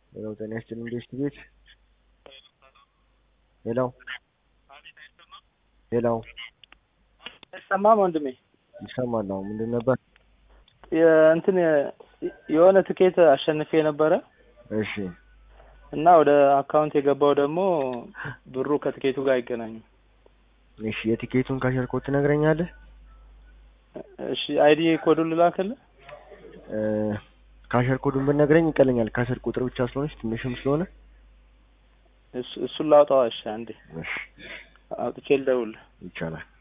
ሄሎ ጤና ይስጥልኝ ቤት ሄሎ ሄሎ አይሰማም ወንድሜ? ይሰማል ነው ምንድን ነበር? የእንትን የሆነ ትኬት አሸንፌ ነበረ። እሺ እና ወደ አካውንት የገባው ደግሞ ብሩ ከትኬቱ ጋር አይገናኝም። እሺ የቲኬቱን ካሸር ኮድ ትነግረኛለህ? እሺ አይዲ ኮዱን ልላክልህ? ካሸር ኮዱን ብትነግረኝ ይቀለኛል። ካሸር ቁጥር ብቻ ስለሆነች ትንሽም ስለሆነ እሱን ላውጣው። እሺ አንዴ እሺ አውጥቼ ልደውልህ። ይቻላል።